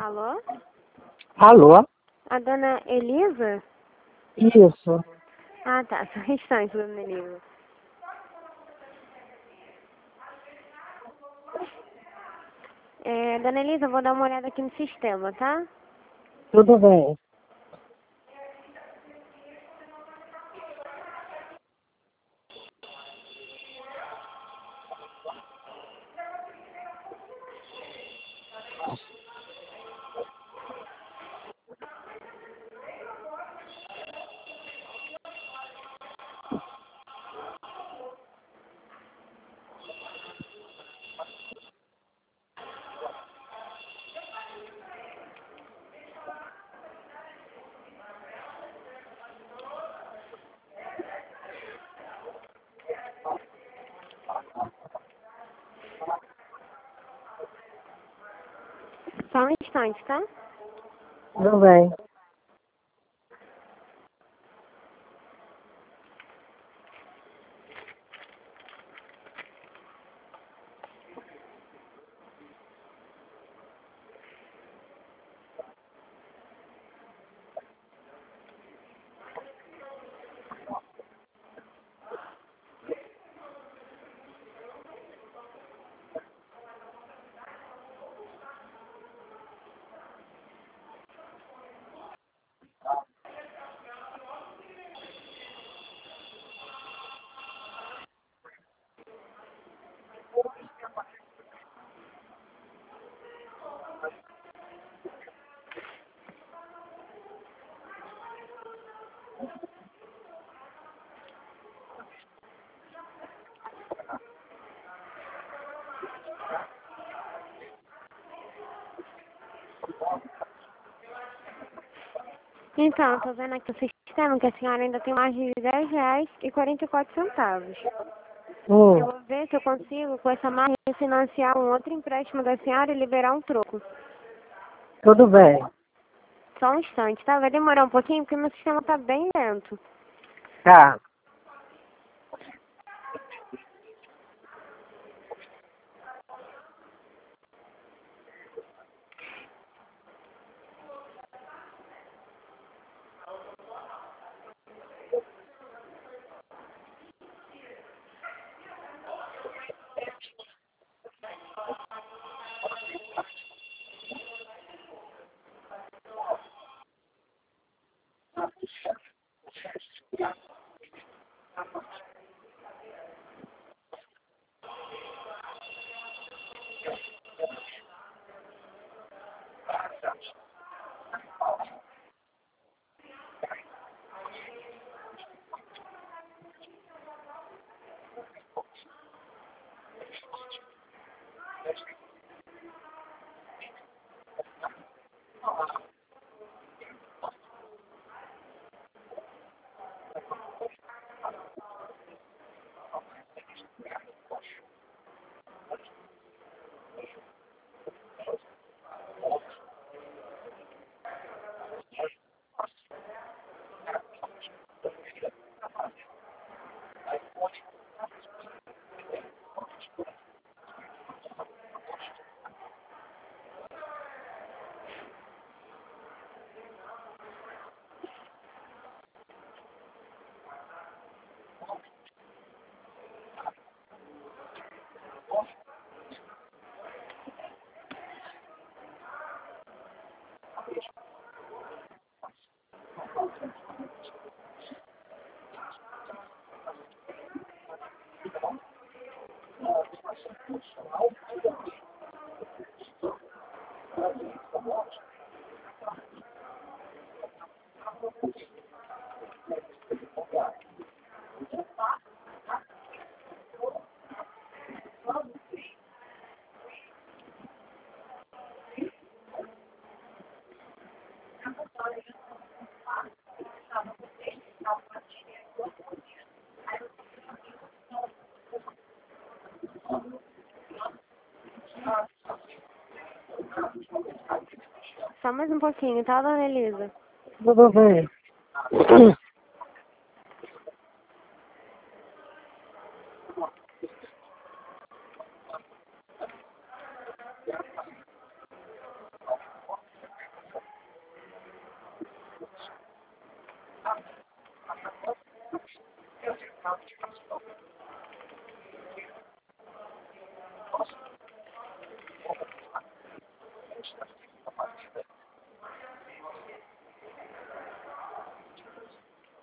Alô? Alô? A dona Elisa? Isso. Ah, tá. Só um instante, dona Elisa. Dona Elisa, eu vou dar uma olhada aqui no sistema, tá? Tudo bem. Só um instante, tá? Tudo bem. Então, tô vendo aqui o sistema que a senhora ainda tem mais de R$10,44. Eu vou ver se eu consigo, com essa margem, financiar um outro empréstimo da senhora e liberar um troco. Tudo bem. Só um instante, tá? Vai demorar um pouquinho porque meu sistema tá bem lento. Tá. Só mais um pouquinho, tá, dona Elisa? Tudo bem.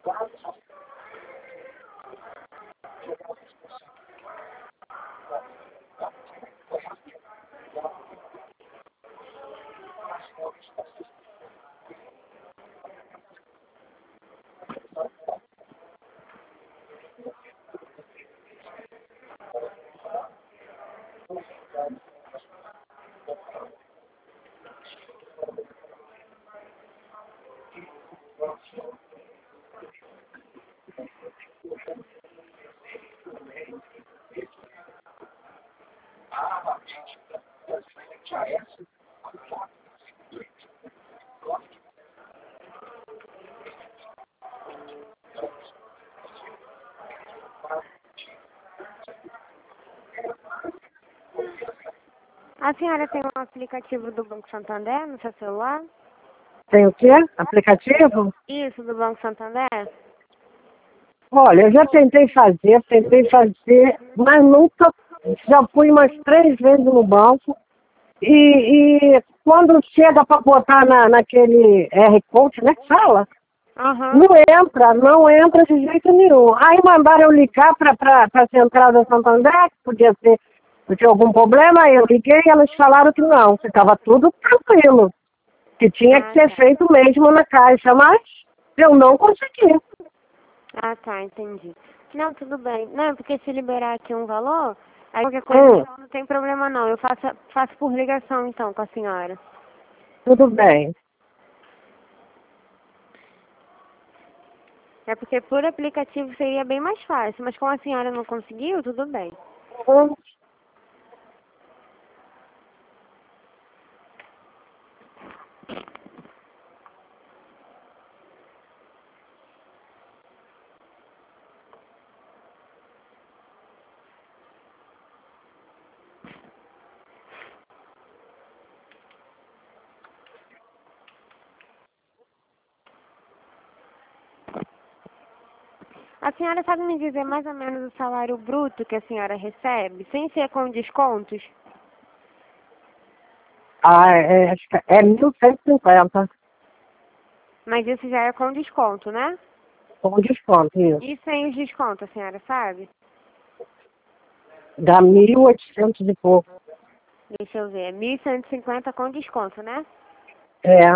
A senhora tem um aplicativo do Banco Santander no seu celular? Tem o quê? Aplicativo? Isso, do Banco Santander? Olha, eu já tentei fazer, mas nunca, já fui umas 3 vezes no banco e quando chega para botar naquele R-Code, né, que fala, Aham. não entra de jeito nenhum. Aí mandaram eu ligar para a central da Santander, que podia ser, tinha algum problema, aí eu liguei e elas falaram que não, que estava tudo tranquilo, que tinha que ser feito mesmo na caixa, mas eu não consegui. Ah, tá, entendi. Não, tudo bem. Não, porque se liberar aqui um valor, aí qualquer coisa então, não tem problema não. Eu faço por ligação então com a senhora. Tudo bem. É porque por aplicativo seria bem mais fácil, mas como a senhora não conseguiu, tudo bem. Uhum. A senhora sabe me dizer mais ou menos o salário bruto que a senhora recebe, sem ser com descontos? Ah, acho que é 1.150, Mas isso já é com desconto, né? com desconto, isso. E sem os descontos, a senhora sabe? Dá 1.800 e pouco. Deixa eu ver, 1.150 com desconto, né? É.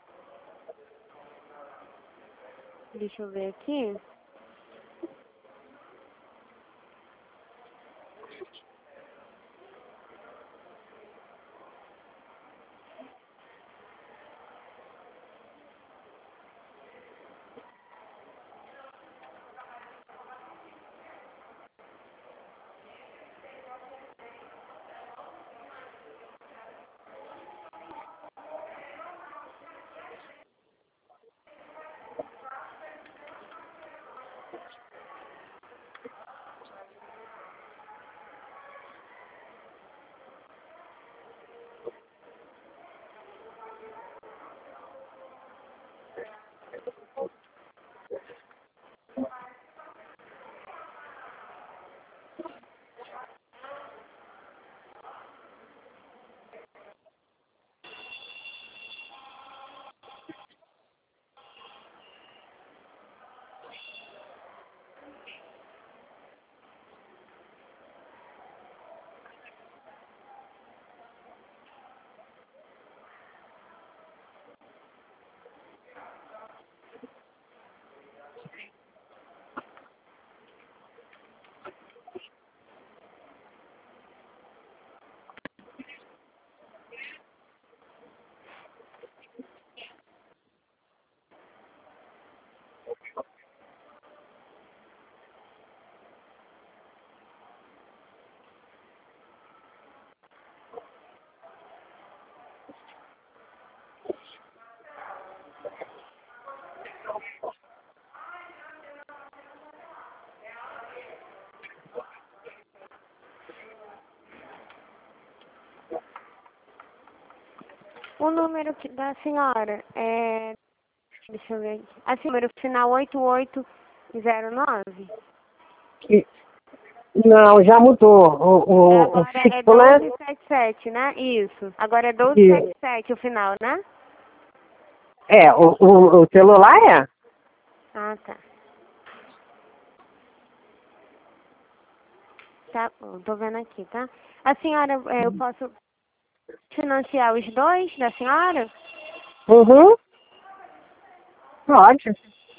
Deixa eu ver aqui. O número da senhora é... Deixa eu ver aqui. Assim, número final 8809. Não, já mudou. O Agora é fixo, né? 1277, né? Isso. Agora é Isso. 1277 o final, né? É, o celular é? Ah, tá. Tá bom, tô vendo aqui, tá? A senhora, eu posso financiar os dois da senhora? Uhum. Pode.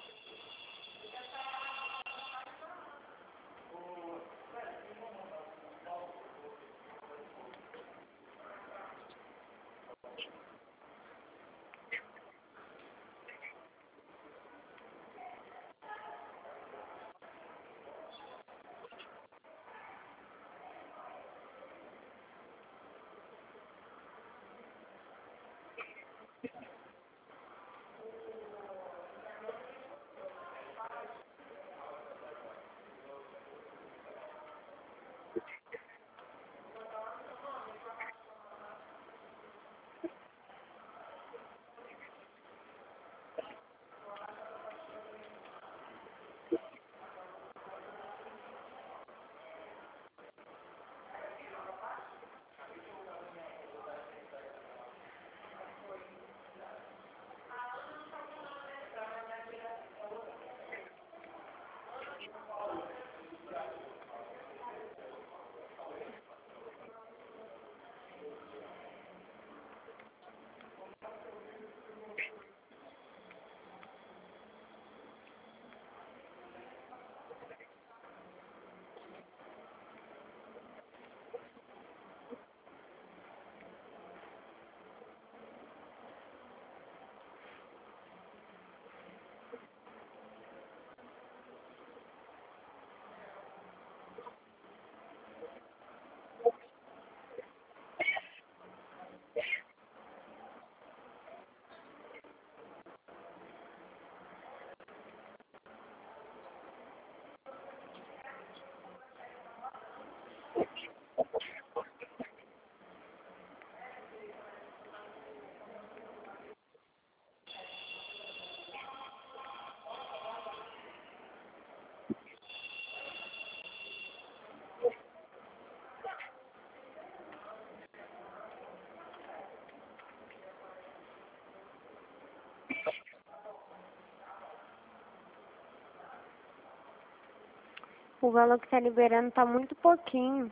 O valor que tá liberando tá muito pouquinho.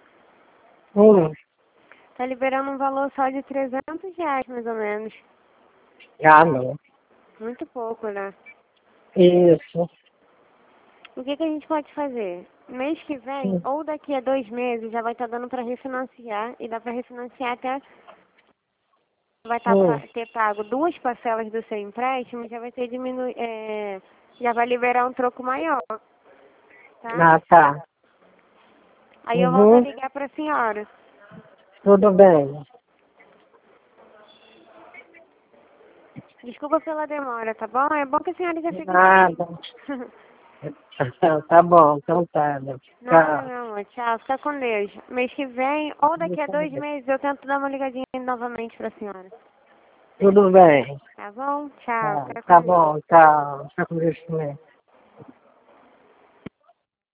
Hum. Tá liberando um valor só de R$ 300, mais ou menos. Ah, não. Muito pouco, né? Isso. O que que a gente pode fazer? Mês que vem, ou daqui a 2 meses, já vai estar dando para refinanciar. E dá para refinanciar até... Vai ter pago 2 parcelas do seu empréstimo, já vai ter já vai liberar um troco maior, tá? Ah, tá. Aí eu volto a Uhum. ligar para a senhora. Tudo bem. Desculpa pela demora, tá bom? É bom que a senhora já fique Nada. ciente. Tá bom, então tá. Nada, Tchau. meu amor. Tchau. Fica com Deus. Mês que vem, ou daqui a 2 meses, eu tento dar uma ligadinha novamente pra senhora. Tudo bem. Tá bom? Tchau. Fica Tá com Deus. bom, tchau. Fica com Deus também.